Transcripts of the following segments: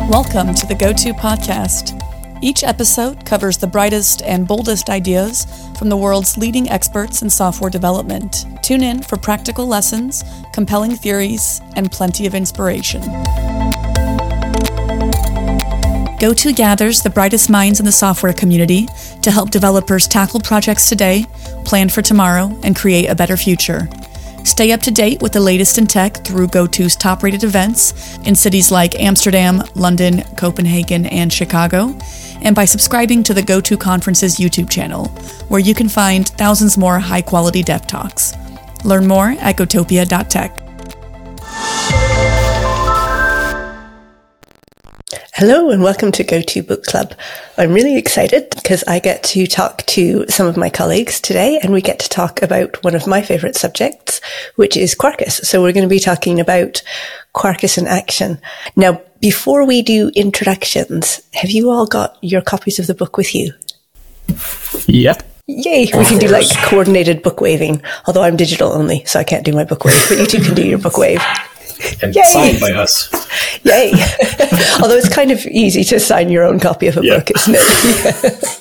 Welcome to the Go-To Podcast. Each episode covers the brightest and boldest ideas from the world's leading experts in software development. Tune in for practical lessons, compelling theories, and plenty of inspiration. Go-To gathers the brightest minds in the software community to help developers tackle projects today, plan for tomorrow, and create a better future. Stay up to date with the latest in tech through Go-To's top-rated events in cities like Amsterdam, London, Copenhagen, and Chicago, and by subscribing to the Go-To Conference's YouTube channel, where you can find thousands more high-quality dev talks. Learn more at gotopia.tech. Hello and welcome to Go-To Book Club. I'm really excited because I get to talk to some of my colleagues today, and we get to talk about one of my favorite subjects, which is Quarkus. So we're going to be talking about Quarkus in action. Now, before we do introductions, have you all got your copies of the book with you? Yep. Yay! We can do like coordinated book waving, although I'm digital only, so I can't do my book wave, but you two can do your book wave. And Yay! signed by us. Yay! Although it's kind of easy to sign your own copy of a book, isn't it?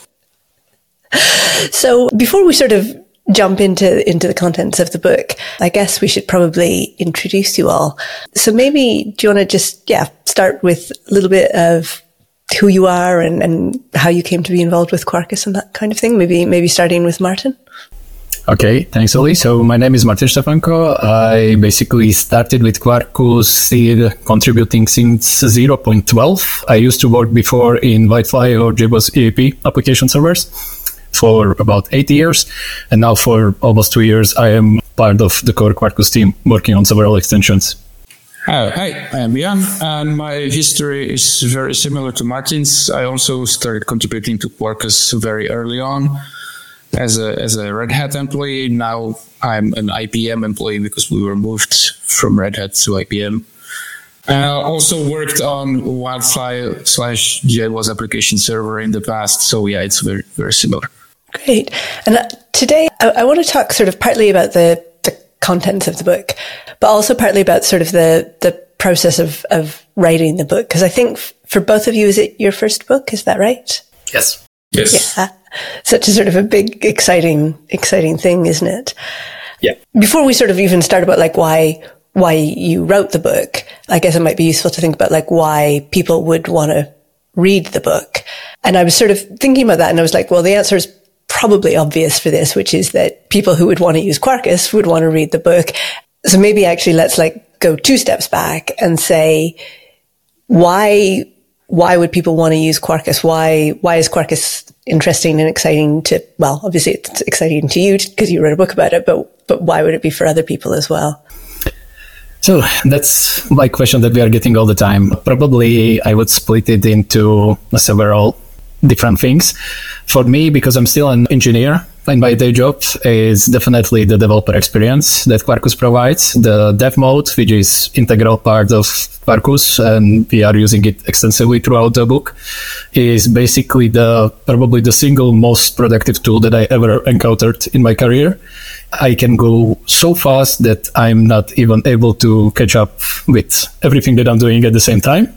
So before we sort of jump into the contents of the book, I guess we should probably introduce you all. So maybe, do you want to just, start with a little bit of who you are and how you came to be involved with Quarkus and that kind of thing? Maybe starting with Martin? Okay, thanks, Oli. So my name is Martin Stefanko. I basically started with Quarkus contributing since 0.12. I used to work before in Whitefly or JBoss EAP application servers for about 8 years. And now for almost 2 years, I am part of the core Quarkus team working on several extensions. Hi, I am Jan, and my history is very similar to Martin's. I also started contributing to Quarkus very early on. As a Red Hat employee. Now I'm an IBM employee because we were moved from Red Hat to IBM. I also worked on Wildfly/JBoss application server in the past. So yeah, it's very, very similar. Great. And today I want to talk sort of partly about the contents of the book, but also partly about sort of the process of writing the book. Because I think for both of you, is it your first book? Is that right? Yes. Yeah. Such a sort of a big, exciting thing, isn't it? Yeah. Before we sort of even start about like why you wrote the book, I guess it might be useful to think about like why people would want to read the book. And I was sort of thinking about that, and I was like, well, the answer is probably obvious for this, which is that people who would want to use Quarkus would want to read the book. So maybe actually let's like go 2 steps back and say, why would people want to use Quarkus? Why is Quarkus interesting and exciting to, well, obviously it's exciting to you because you wrote a book about it, but why would it be for other people as well? So that's my question that we are getting all the time. Probably I would split it into several different things. For me, because I'm still an engineer, and my day job is definitely the developer experience that Quarkus provides. The dev mode, which is integral part of Quarkus, and we are using it extensively throughout the book, is basically probably the single most productive tool that I ever encountered in my career. I can go so fast that I'm not even able to catch up with everything that I'm doing at the same time.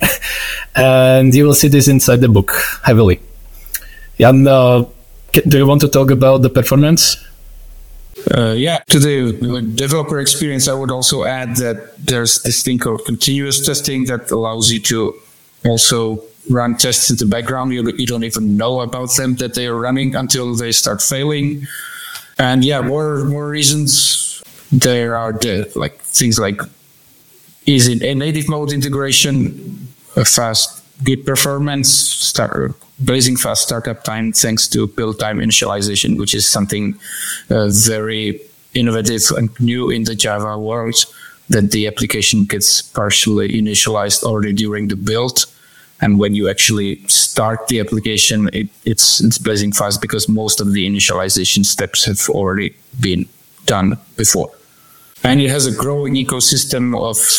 And you will see this inside the book heavily. And do you want to talk about the performance? To the developer experience, I would also add that there's this thing called continuous testing that allows you to also run tests in the background. You don't even know about them, that they are running until they start failing. And more reasons. There are things like easy native mode integration, a fast Git performance, blazing fast startup time thanks to build time initialization, which is something very innovative and new in the Java world, that the application gets partially initialized already during the build. And when you actually start the application, it's blazing fast because most of the initialization steps have already been done before. And it has a growing ecosystem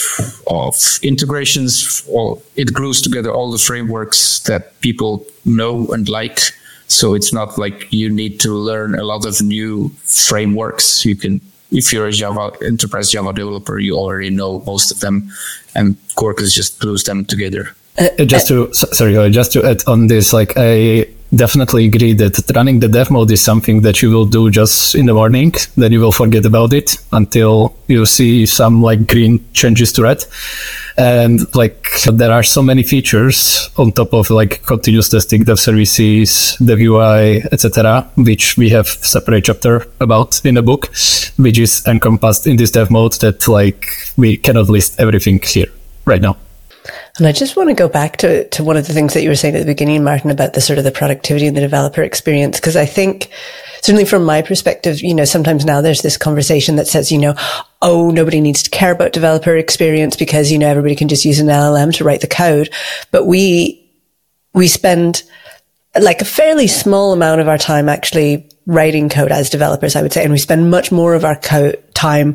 of integrations. It glues together all the frameworks that people know and like. So it's not like you need to learn a lot of new frameworks. You can, if you're a enterprise Java developer, you already know most of them, and Quarkus just glues them together Just to add on this, like I definitely agree that running the dev mode is something that you will do just in the morning, then you will forget about it until you see some like green changes to red. And like there are so many features on top of like continuous testing, dev services, dev UI, etc., which we have separate chapter about in the book, which is encompassed in this dev mode that like we cannot list everything here right now. And I just want to go back to one of the things that you were saying at the beginning, Martin, about the sort of the productivity and the developer experience. Because I think, certainly from my perspective, sometimes now there's this conversation that says, oh, nobody needs to care about developer experience because, everybody can just use an LLM to write the code. But we spend like a fairly small amount of our time actually writing code as developers, I would say. And we spend much more of our time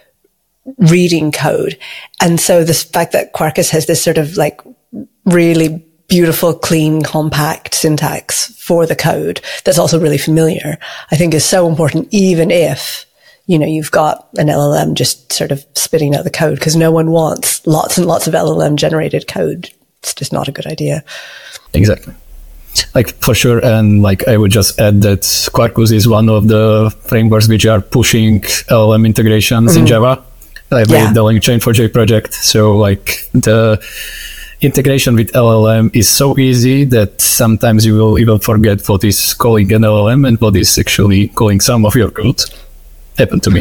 reading code. And so the fact that Quarkus has this sort of like really beautiful, clean, compact syntax for the code that's also really familiar, I think is so important, even if, you've got an LLM just sort of spitting out the code, because no one wants lots and lots of LLM generated code. It's just not a good idea. Exactly. Like for sure. And like I would just add that Quarkus is one of the frameworks which are pushing LLM integrations in Java. I made the LangChain4j project. So like the integration with LLM is so easy that sometimes you will even forget what is calling an LLM and what is actually calling some of your code. Happened to me.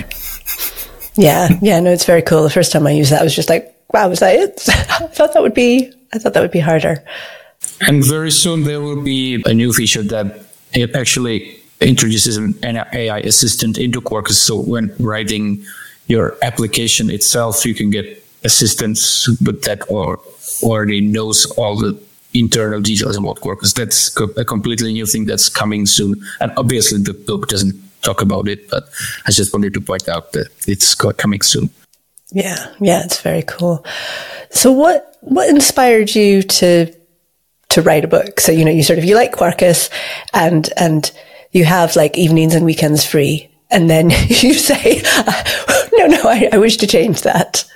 Yeah, no, it's very cool. The first time I used that, I was just like, wow, was that it? I thought that would be harder. And very soon there will be a new feature that it actually introduces an AI assistant into Quarkus. So when writing your application itself, you can get assistance, but that already knows all the internal details about Quarkus. That's a completely new thing that's coming soon. And obviously the book doesn't talk about it, but I just wanted to point out that it's coming soon. Yeah, it's very cool. So what inspired you to write a book? So, you like Quarkus and you have like evenings and weekends free. And then you say, no, I wish to change that.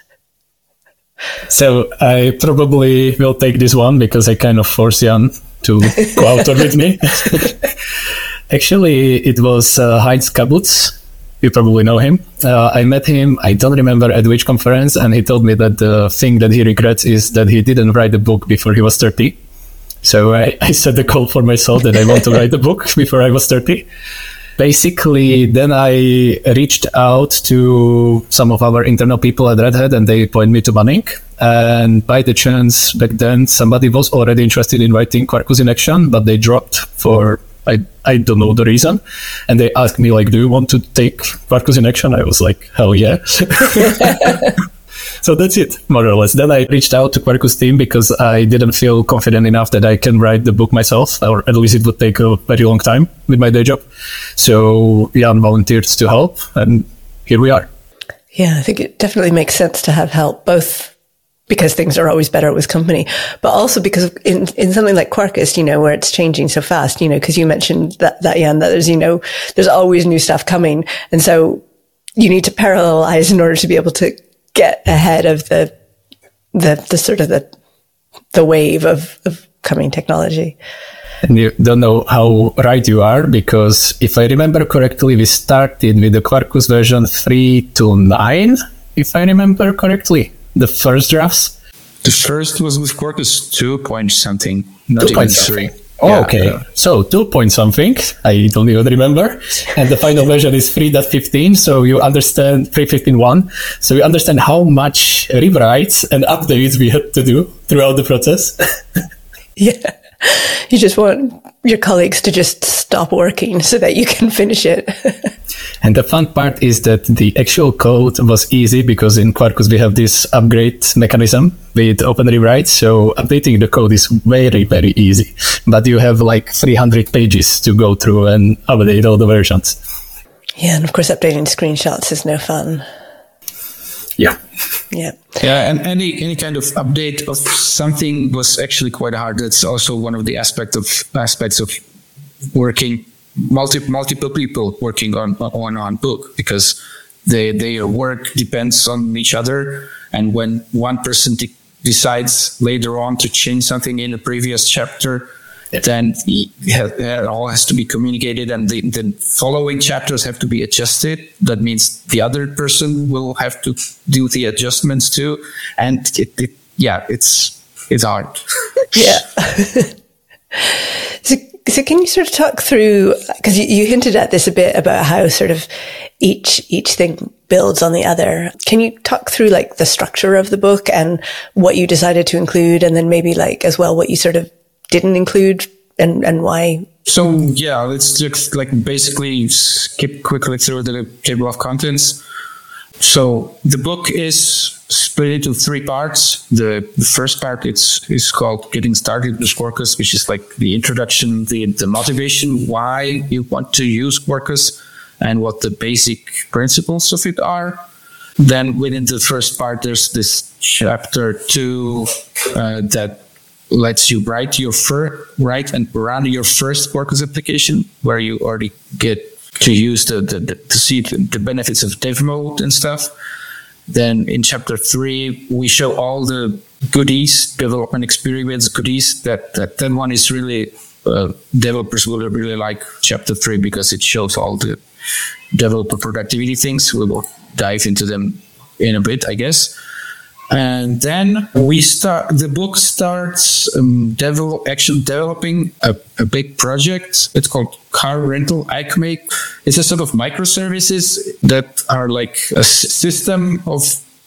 So I probably will take this one because I kind of force Jan to co-author with me. Actually, it was Heinz Kabutz. You probably know him. I met him, I don't remember at which conference, and he told me that the thing that he regrets is that he didn't write the book before he was 30. So I set the goal for myself that I want to write the book before I was 30. Basically, then I reached out to some of our internal people at Red Hat and they pointed me to Manning. And by the chance, back then, somebody was already interested in writing Quarkus in Action, but they dropped for, I don't know the reason. And they asked me, like, do you want to take Quarkus in Action? I was like, hell yeah. So that's it, more or less. Then I reached out to Quarkus team because I didn't feel confident enough that I can write the book myself, or at least it would take a very long time with my day job. So Jan volunteered to help, and here we are. Yeah, I think it definitely makes sense to have help, both because things are always better with company, but also because in something like Quarkus, where it's changing so fast, because you mentioned that Jan, that there's always new stuff coming. And so you need to parallelize in order to be able to get ahead of the sort of the wave of coming technology. And you don't know how right you are, because if I remember correctly, we started with the Quarkus version 3.9, if I remember correctly, the first drafts. The first was with Quarkus 2 point something, not even 3. Oh, yeah, okay. So 2 point something, I don't even remember. And the final version is 3.15. So you understand 3.15.1. So you understand how much rewrites and updates we had to do throughout the process. Yeah. You just want your colleagues to just stop working so that you can finish it. And the fun part is that the actual code was easy because in Quarkus we have this upgrade mechanism with open rewrite. So updating the code is very, very easy. But you have like 300 pages to go through and update all the versions. Yeah, and of course updating screenshots is no fun. Yeah. Yeah. Yeah, and any kind of update of something was actually quite hard. That's also one of the aspects of working multiple people working on book, because their work depends on each other, and when one person decides later on to change something in the previous chapter, then it all has to be communicated, and the following chapters have to be adjusted. That means the other person will have to do the adjustments too, and it's hard. Yeah. So can you sort of talk through, because you hinted at this a bit about how sort of each thing builds on the other. Can you talk through like the structure of the book and what you decided to include, and then maybe like as well what you sort of didn't include and why? So yeah, let's just like basically skip quickly through the table of contents. So the book is split into 3 parts. The first part is called Getting Started with Quarkus, which is like the introduction, the motivation, why you want to use Quarkus, and what the basic principles of it are. Then within the first part, there's this chapter 2 that lets you write and run your first Quarkus application, where you already get to use to see the benefits of dev mode and stuff. Then in chapter 3, we show all the goodies, development experience goodies. That one is really, developers will really like chapter 3 because it shows all the developer productivity things. We will dive into them in a bit, I guess. And then the book starts developing a big project. It's called Car Rental Acme. It's a sort of microservices that are like a system of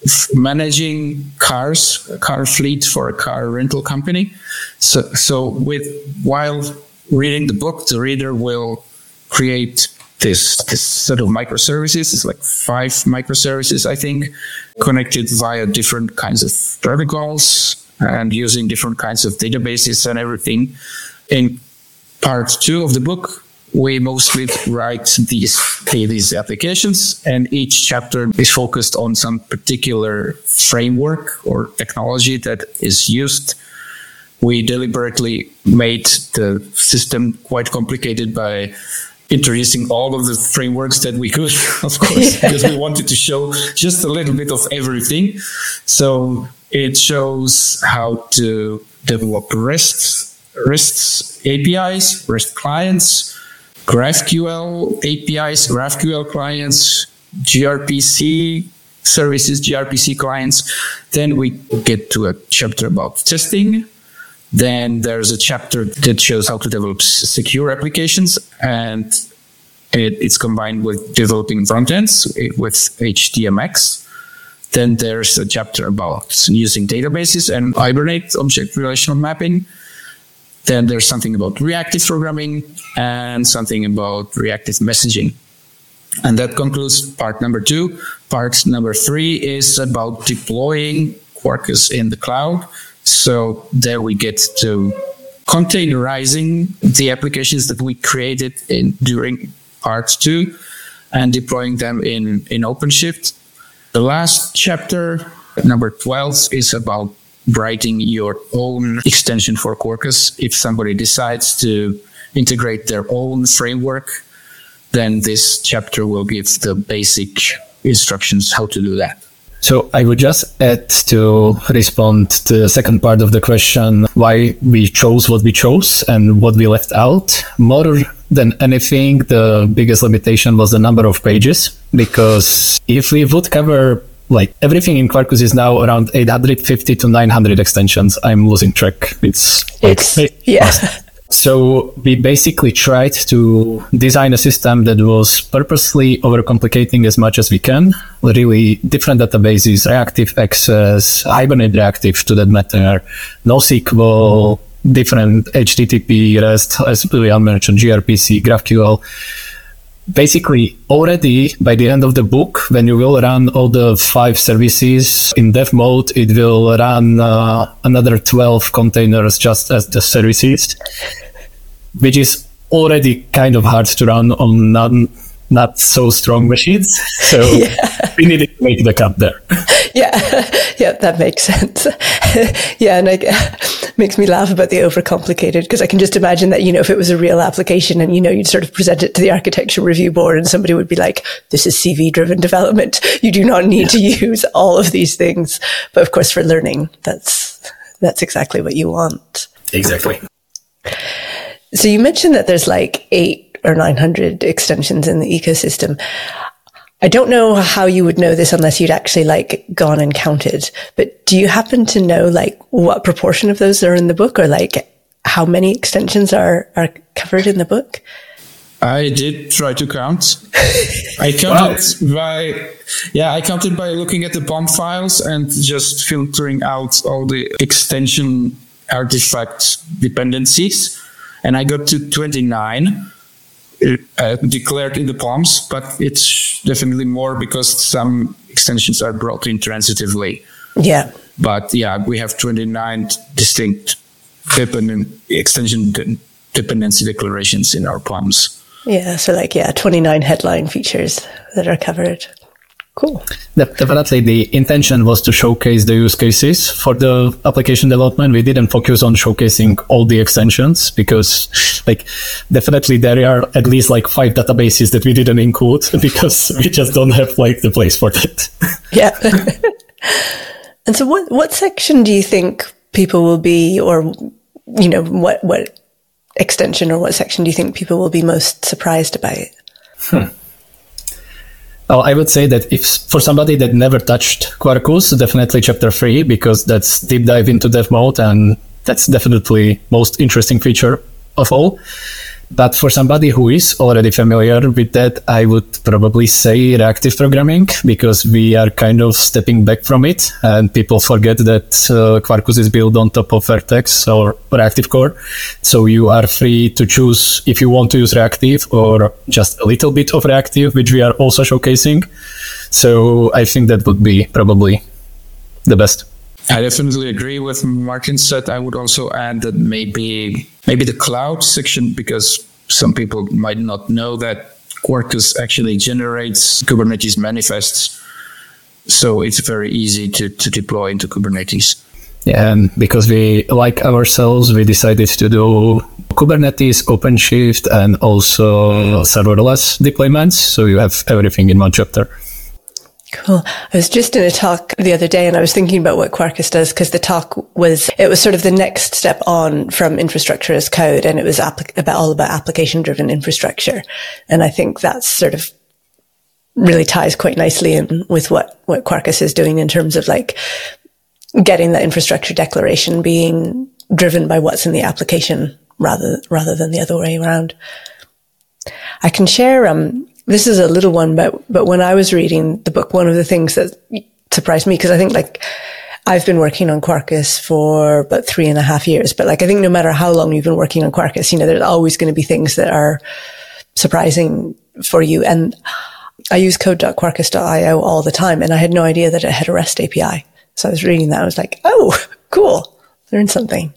managing cars, a car fleet for a car rental company. So while reading the book, the reader will create this set of microservices. It's like 5 microservices, I think, connected via different kinds of protocols and using different kinds of databases and everything. In part 2 of the book, we mostly write these applications, and each chapter is focused on some particular framework or technology that is used. We deliberately made the system quite complicated by introducing all of the frameworks that we could, of course, because we wanted to show just a little bit of everything. So it shows how to develop REST APIs, REST clients, GraphQL APIs, GraphQL clients, gRPC services, gRPC clients. Then we get to a chapter about testing. Then there's a chapter that shows how to develop secure applications, and it's combined with developing front ends with HTMX. Then there's a chapter about using databases and Hibernate object relational mapping. Then there's something about reactive programming and something about reactive messaging. And that concludes part number 2. Part number 3 is about deploying Quarkus in the cloud. So there we get to containerizing the applications that we created during part 2 and deploying them in OpenShift. The last chapter, number 12, is about writing your own extension for Quarkus. If somebody decides to integrate their own framework, then this chapter will give the basic instructions how to do that. So I would just add to respond to the second part of the question, why we chose what we chose and what we left out. More than anything, the biggest limitation was the number of pages, because if we would cover like everything in Quarkus is now around 850 to 900 extensions. I'm losing track. It's So we basically tried to design a system that was purposely overcomplicating as much as we can. Really different databases, reactive access, Hibernate reactive to that matter, NoSQL, different HTTP, REST, as Julian mentioned, gRPC, GraphQL. Basically, already by the end of the book, when you will run all the 5 services in dev mode, it will run another 12 containers just as the services, which is already kind of hard to run on not so strong machines. So we needed to make the cut there. Yeah, that makes sense. Yeah, and makes me laugh about the overcomplicated, because I can just imagine that, if it was a real application and, you'd sort of present it to the architecture review board and somebody would be like, this is CV driven development. You do not need to use all of these things. But of course, for learning, that's exactly what you want. Exactly. So you mentioned that there's like 800 or 900 extensions in the ecosystem. I don't know how you would know this unless you'd actually like gone and counted, but do you happen to know like what proportion of those are in the book, or like how many extensions are covered in the book? I did try to count. I counted I counted by looking at the POM files and just filtering out all the extension artifact dependencies. And I got to 29 declared in the POMs, but it's definitely more because some extensions are brought in transitively. Yeah. But we have 29 distinct extension dependency declarations in our POMs. Yeah, so 29 headline features that are covered. Cool. Definitely the intention was to showcase the use cases for the application development. We didn't focus on showcasing all the extensions because definitely there are at least 5 databases that we didn't include because we just don't have the place for that. Yeah. And so what section do you think people will be, or, what extension or what section do you think people will be most surprised about? Oh, I would say that if for somebody that never touched Quarkus, definitely chapter 3, because that's deep dive into dev mode, and that's definitely most interesting feature of all. But for somebody who is already familiar with that, I would probably say reactive programming, because we are kind of stepping back from it, and people forget that Quarkus is built on top of Vertex or Reactive Core. So you are free to choose if you want to use reactive or just a little bit of reactive, which we are also showcasing. So I think that would be probably the best. I definitely agree with Martin said. I would also add that maybe the cloud section, because some people might not know that Quarkus actually generates Kubernetes manifests. So it's very easy to deploy into Kubernetes. Yeah, and because we like ourselves, we decided to do Kubernetes, OpenShift, and also serverless deployments. So you have everything in one chapter. Cool. I was just in a talk the other day and I was thinking about what Quarkus does, because the talk was sort of the next step on from infrastructure as code, and it was all about application driven infrastructure. And I think that's sort of really ties quite nicely in with what Quarkus is doing in terms of getting the infrastructure declaration being driven by what's in the application rather than the other way around. I can share, this is a little one, but when I was reading the book, one of the things that surprised me, because I think I've been working on Quarkus for about 3.5 years, but I think no matter how long you've been working on Quarkus, there's always going to be things that are surprising for you. And I use code.quarkus.io all the time, and I had no idea that it had a REST API. So I was reading that. I was like, oh, cool. Learned something.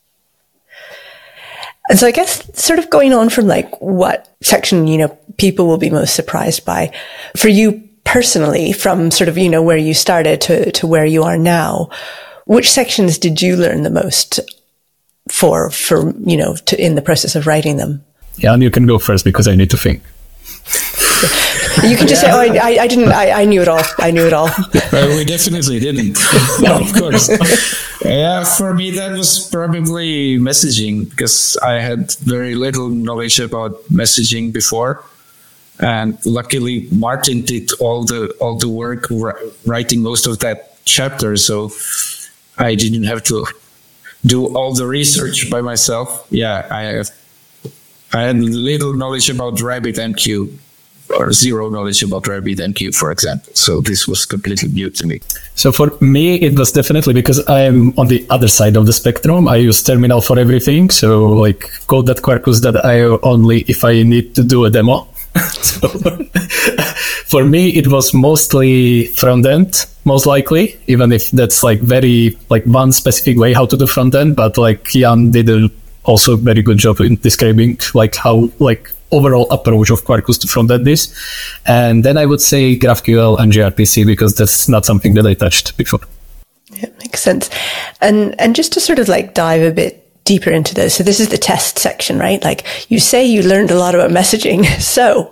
And so I guess sort of going on from what section, people will be most surprised by for you personally, from sort of, where you started to where you are now, which sections did you learn the most for in the process of writing them? Yeah, and you can go first because I need to think. You can just say, I didn't, I knew it all. I knew it all. We definitely didn't. No, of course. Yeah, for me, that was probably messaging, because I had very little knowledge about messaging before. And luckily, Martin did all the work writing most of that chapter. So I didn't have to do all the research by myself. Yeah, I had little knowledge about RabbitMQ, or zero knowledge about RabbitMQ, for example. So this was completely new to me. So for me, it was definitely because I am on the other side of the spectrum. I use terminal for everything. So code.quarkus.io only if I need to do a demo. So for me, it was mostly front end, most likely, even if that's very one specific way how to do front end. But Jan did also very good job in describing how overall approach of Quarkus to front end this. And then I would say GraphQL and gRPC, because that's not something that I touched before. It makes sense. And just to sort of like dive a bit deeper into this. So this is the test section, right? Like you say you learned a lot about messaging. So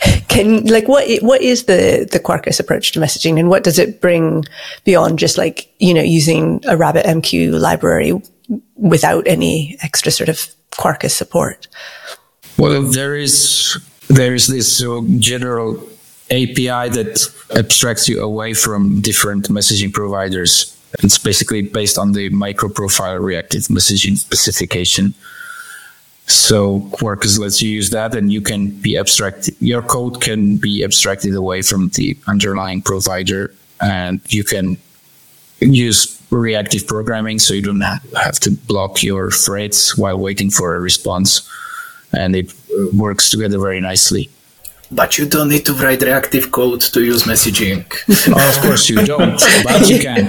what is the Quarkus approach to messaging, and what does it bring beyond just like, using a RabbitMQ library without any extra sort of Quarkus support? Well, there is this general API that abstracts you away from different messaging providers. It's basically based on the microprofile reactive messaging specification. So Quarkus lets you use that, and you can be your code can be abstracted away from the underlying provider, and you can use reactive programming, so you don't have to block your threads while waiting for a response, and it works together very nicely. But you don't need to write reactive code to use messaging. Of course you don't, but you can.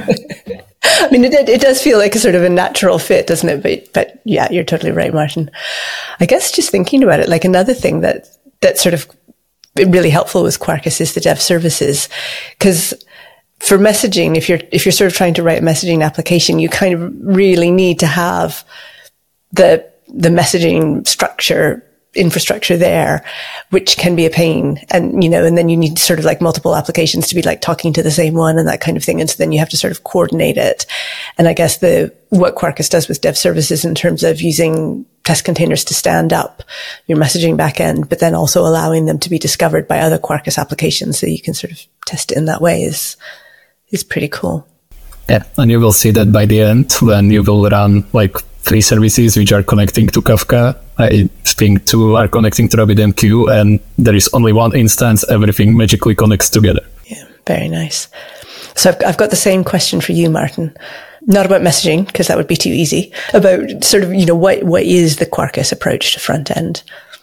I mean, it does feel like a sort of a natural fit, doesn't it? But yeah, you're totally right, Martin. I guess just thinking about it, like another thing that's sort of really helpful with Quarkus is the dev services, because for messaging, if you're sort of trying to write a messaging application, you kind of really need to have the messaging infrastructure there, which can be a pain. And, and then you need sort of like multiple applications to be like talking to the same one and that kind of thing. And so then you have to sort of coordinate it. And I guess what Quarkus does with dev services in terms of using test containers to stand up your messaging backend, but then also allowing them to be discovered by other Quarkus applications so you can sort of test it in that way is pretty cool. Yeah. And you will see that by the end when you will run like 3 services which are connecting to Kafka. I think 2 are connecting to RabbitMQ, and there is only 1 instance. Everything magically connects together. Yeah, very nice. So I've got the same question for you, Martin. Not about messaging, because that would be too easy. About sort of, what is the Quarkus approach to front end?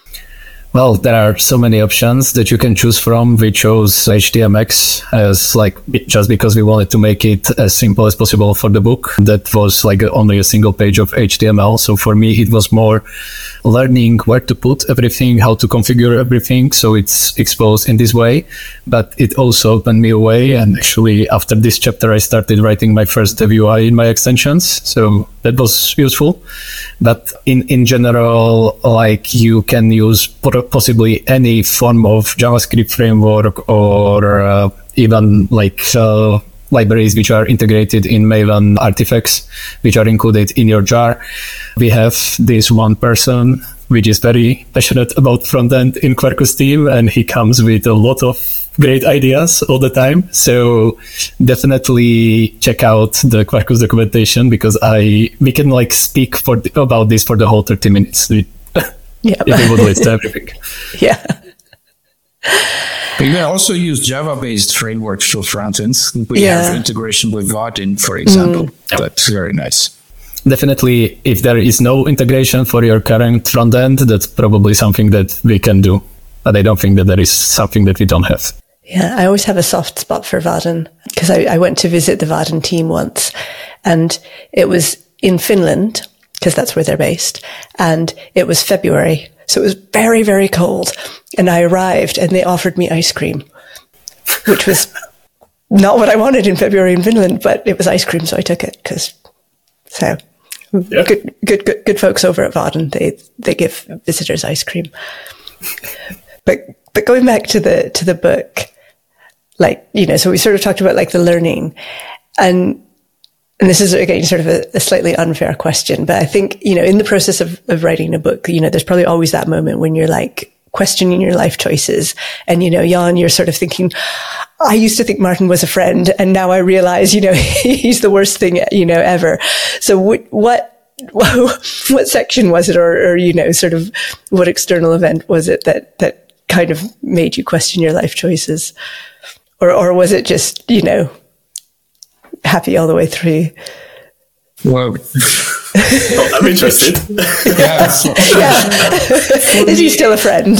Well, there are so many options that you can choose from. We chose HTMX as just because we wanted to make it as simple as possible for the book. That was like only a single page of HTML. So for me, it was more learning where to put everything, how to configure everything, so it's exposed in this way. But it also opened me a way. And actually, after this chapter, I started writing my first dev UI in my extensions. So that was useful. But in general, you can use possibly any form of JavaScript framework or even libraries which are integrated in Maven artifacts, which are included in your jar. We have this one person which is very passionate about front-end in Quarkus team, and he comes with a lot of great ideas all the time. So definitely check out the Quarkus documentation, because we can speak about this for the whole 30 minutes. Yeah, if we would list everything. Yeah. But you can also use Java-based frameworks for frontends. We have integration with Vaadin, for example. That's very nice. Definitely, if there is no integration for your current front end, that's probably something that we can do. But I don't think that there is something that we don't have. Yeah, I always have a soft spot for Vaadin, because I went to visit the Vaadin team once, and it was in Finland, because that's where they're based, and it was February, so it was very, very cold, and I arrived and they offered me ice cream, which was not what I wanted in February in Finland, but it was ice cream, so I took it. Good folks over at Vaadin, they give visitors ice cream. But going back to the book, so we sort of talked about the learning, and this is again sort of a slightly unfair question, but I think, in the process of writing a book, there's probably always that moment when you're questioning your life choices. And, Jan, you're sort of thinking, I used to think Martin was a friend, and now I realize, he's the worst thing, ever. So what section was it, or sort of what external event was it that kind of made you question your life choices? Or was it just, happy all the way through? Well, I'm interested. Is he still a friend?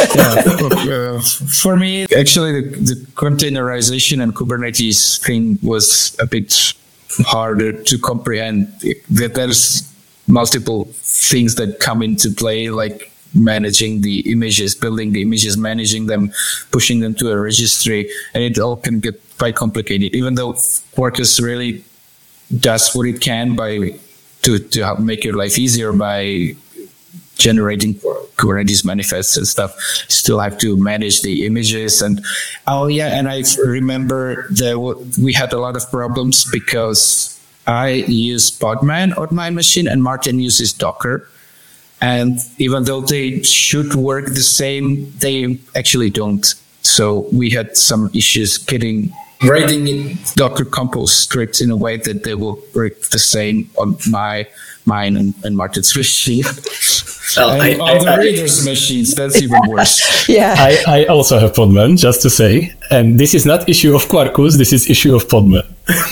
For me, actually, the containerization and Kubernetes thing was a bit harder to comprehend. That there's multiple things that come into play, like managing the images, building the images, managing them, pushing them to a registry, and it all can get quite complicated. Even though Quarkus really does what it can to help make your life easier by generating Kubernetes manifests and stuff. Still have to manage the images and I remember we had a lot of problems because I use Podman on my machine and Martin uses Docker. And even though they should work the same, they actually don't. So we had some issues writing Docker Compose scripts in a way that they will work the same on mine and Martin's machine. And on the readers' machines, that's even worse. Yeah. I also have Podman, just to say. And this is not issue of Quarkus, this is issue of Podman.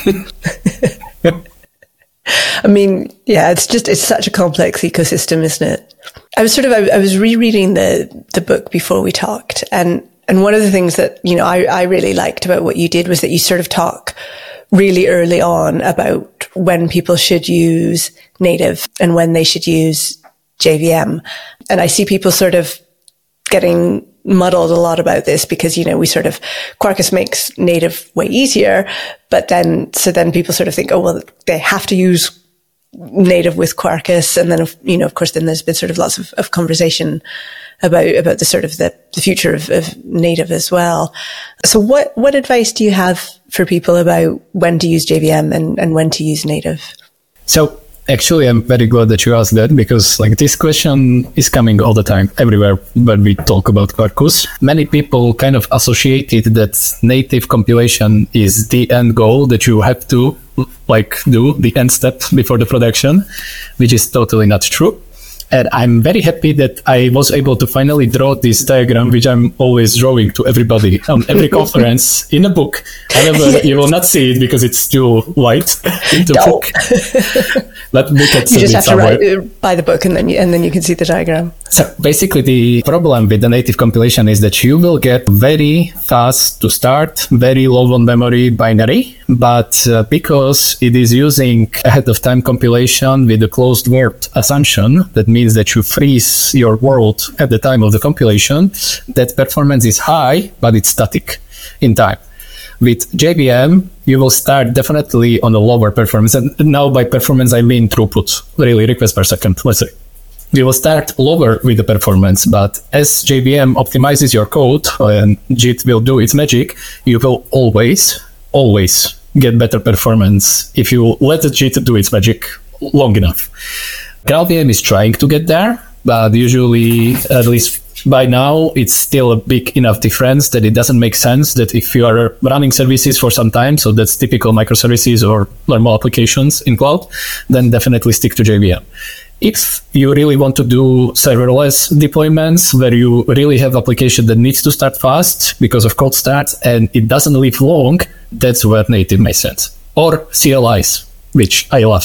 I mean, yeah, it's such a complex ecosystem, isn't it? I was rereading the book before we talked, and one of the things that, I really liked about what you did was that you sort of talk really early on about when people should use native and when they should use JVM. And I see people sort of getting muddled a lot about this because, Quarkus makes native way easier, but then people sort of think, oh, well, they have to use native with Quarkus. And then, of course, then there's been sort of lots of conversation about the sort of the future of native as well. So what advice do you have for people about when to use JVM and when to use native? So actually, I'm very glad that you asked that because this question is coming all the time everywhere when we talk about Quarkus. Many people kind of associated that native compilation is the end goal that you have to do the end step before the production, which is totally not true. And I'm very happy that I was able to finally draw this diagram, which I'm always drawing to everybody on every conference in a book. However, you will not see it because it's too light in the book. But we can you just have to buy the book and then you can see the diagram. So basically the problem with the native compilation is that you will get very fast to start, very low on memory binary, but because it is using ahead of time compilation with a closed world assumption, that means that you freeze your world at the time of the compilation, that performance is high, but it's static in time. With JVM, you will start definitely on a lower performance. And now by performance, I mean throughput, really requests per second, let's say. We will start lower with the performance, but as JVM optimizes your code and JIT will do its magic, you will always get better performance if you let the JIT do its magic long enough. GraalVM is trying to get there, but usually, at least by now, it's still a big enough difference that it doesn't make sense that if you are running services for some time, so that's typical microservices or normal applications in cloud, then definitely stick to JVM. If you really want to do serverless deployments where you really have application that needs to start fast because of cold start and it doesn't live long, that's where native makes sense. Or CLIs, which I love.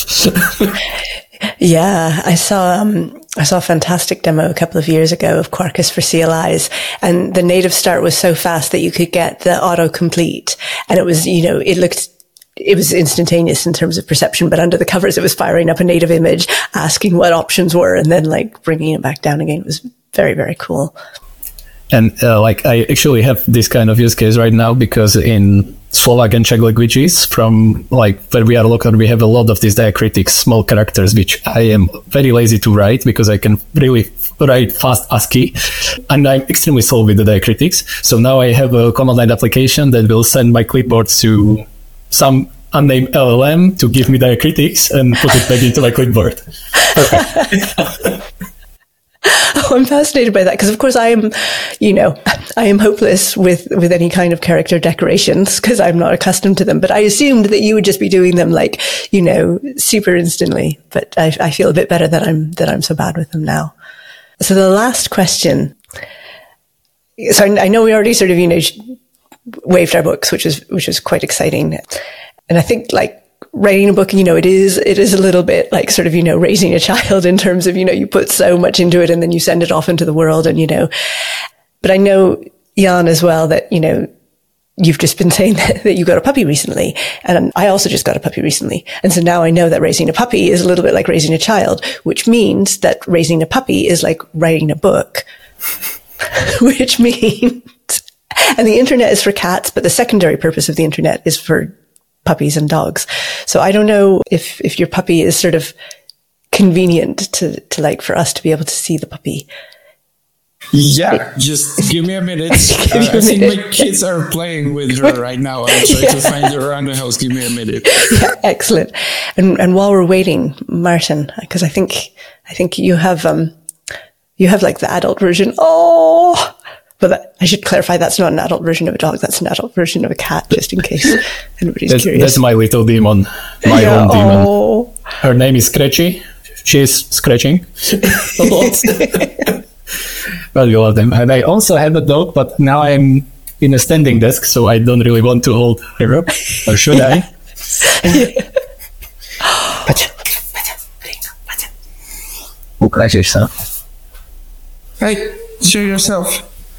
Yeah, I saw a fantastic demo a couple of years ago of Quarkus for CLIs, and the native start was so fast that you could get the autocomplete, and it was, it was instantaneous in terms of perception, but under the covers, it was firing up a native image, asking what options were, and then bringing it back down again. It was very, very cool. And I actually have this kind of use case right now because in Slovak and Czech languages, from where we are local, we have a lot of these diacritics, small characters, which I am very lazy to write because I can really write fast ASCII, and I'm extremely slow with the diacritics. So now I have a command line application that will send my clipboard to some unnamed LLM to give me diacritics and put it back into my clipboard. Perfect. Oh, I'm fascinated by that because, of course, I am hopeless with any kind of character decorations because I'm not accustomed to them. But I assumed that you would just be doing them super instantly. But I feel a bit better that I'm so bad with them now. So the last question. So I know we already sort of waved our books, which is quite exciting, and I think writing a book, it is a little bit raising a child in terms of, you put so much into it and then you send it off into the world but I know, Jan, as well, that, you've just been saying that you got a puppy recently, and I also just got a puppy recently. And so now I know that raising a puppy is a little bit like raising a child, which means that raising a puppy is like writing a book, which means, and the internet is for cats, but the secondary purpose of the internet is for puppies and dogs. So I don't know if your puppy is sort of convenient to like for us to be able to see the puppy. Yeah, just give me a minute. I think my kids are playing with her right now. I'm trying to find her around the house. Give me a minute. Yeah, excellent. And while we're waiting, Martin, because I think you have like the adult version. Oh, but I should clarify, that's not an adult version of a dog. That's an adult version of a cat, just in case anybody's curious. That's my little demon, my own demon. Oh. Her name is Scratchy. She's scratching a lot. Well, you love them. And I also have a dog, but now I'm in a standing desk, so I don't really want to hold her up. Or should I? Ukażesz się. Hey, show yourself.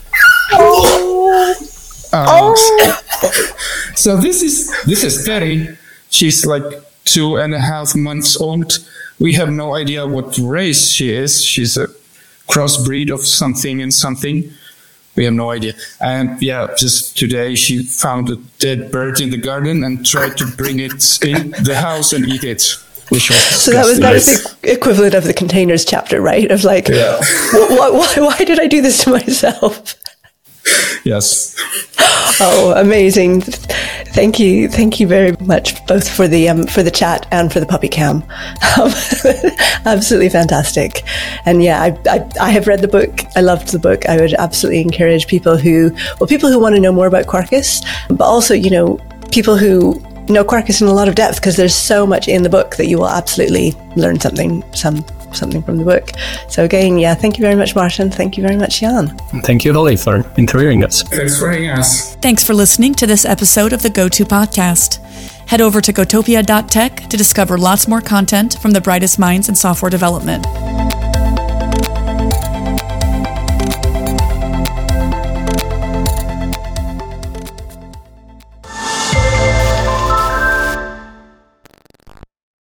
So this is Terry. She's like 2.5 months old. We have no idea what race she is. She's a crossbreed of something and something. We have no idea. And yeah, just today she found a dead bird in the garden and tried to bring it in the house and eat it. Which was so that was the equivalent of the containers chapter, right? Of like, yeah. why did I do this to myself? Yes. Oh, amazing! Thank you very much, both for the chat and for the puppy cam. Absolutely fantastic. And yeah, I have read the book. I loved the book. I would absolutely encourage people who want to know more about Quarkus, but also, people who know Quarkus in a lot of depth, because there's so much in the book that you will absolutely learn something from the book. So again, yeah, thank you very much, Martin. Thank you very much, Jan. Thank you, Holly, for interviewing us. Thanks for having us. Thanks for listening to this episode of the GoTo Podcast. Head over to gotopia.tech to discover lots more content from the brightest minds in software development.